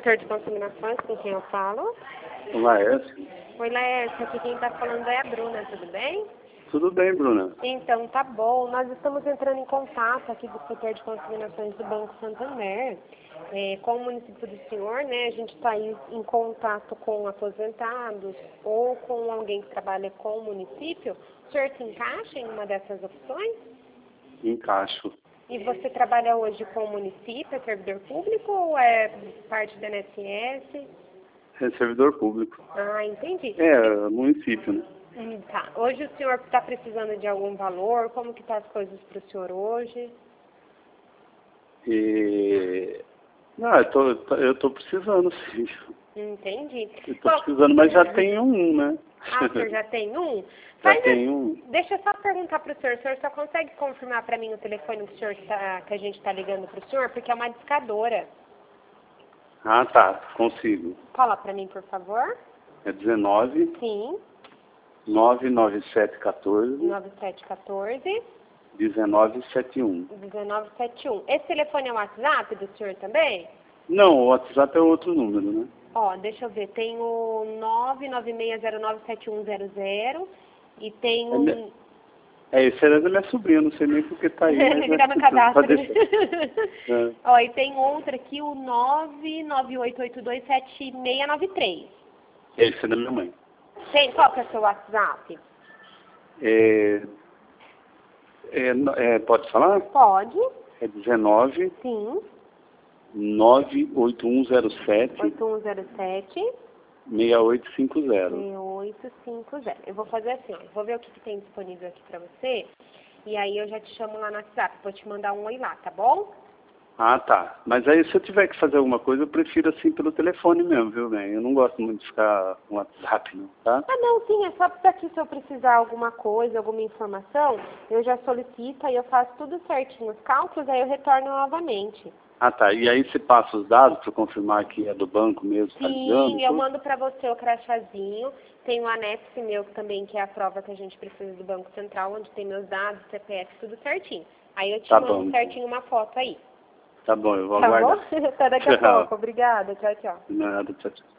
setor de consignações, com quem eu falo? O Laércio. Oi, Laércio, aqui quem está falando é a Bruna, tudo bem? Tudo bem, Bruna? Então, tá bom. Nós estamos entrando em contato aqui do setor de consignações do Banco Santander. Com o município do senhor, né, a gente está aí em contato com aposentados ou com alguém que trabalha com o município. O senhor se encaixa em uma dessas opções? Encaixo. E você trabalha hoje com o município, é servidor público ou é parte da NSS? É servidor público. Ah, entendi. É, município, né? Tá. Hoje o senhor está precisando de algum valor? Como que tá as coisas para o senhor hoje? Não, eu tô precisando, sim. Entendi. Eu tô precisando, mas já tem um, né? Ah, o senhor já tem um? Já tem um. Deixa eu só perguntar para o senhor só consegue confirmar para mim o telefone que, que a gente está ligando para o senhor? Porque é uma discadora. Ah, tá. Consigo. Fala para mim, por favor. É 19 Sim. 99714 9714 1971. 1971. Esse telefone é o WhatsApp do senhor também? Não, o WhatsApp é outro número, né? Ó, deixa eu ver. Tem o 996097100 e tem o... Esse era da minha sobrinha, não sei nem porque tá aí. Mas Ele tá no cadastro. É. Ó, e tem outro aqui, o 998827693. Esse é da minha mãe. Tem, qual que é o seu WhatsApp? Pode falar? Pode. É 19 Sim. 98107 8107 6850. 6850. Eu vou fazer assim, ó. Vou ver o que tem disponível aqui pra você. E aí eu já te chamo lá no WhatsApp. Vou te mandar um oi lá, tá bom? Ah, tá. Mas aí se eu tiver que fazer alguma coisa, eu prefiro assim pelo telefone mesmo, viu, bem? Eu não gosto muito de ficar no WhatsApp, não, tá? Ah, não, sim. É só daqui se eu precisar alguma coisa, alguma informação, eu já solicito, aí eu faço tudo certinho os cálculos, aí eu retorno novamente. Ah, tá. E aí você passa os dados para confirmar que é do banco mesmo, tá ligando? Sim, eu mando pra você o crachazinho. Tem um anexo meu também, que é a prova que a gente precisa do Banco Central, onde tem meus dados, CPF, tudo certinho. Aí eu te mando certinho uma foto aí. Tá bom, eu vou Tá aguardar. bom? Até daqui a pouco. Obrigada. Tchau, tchau. Nada, tchau, tchau.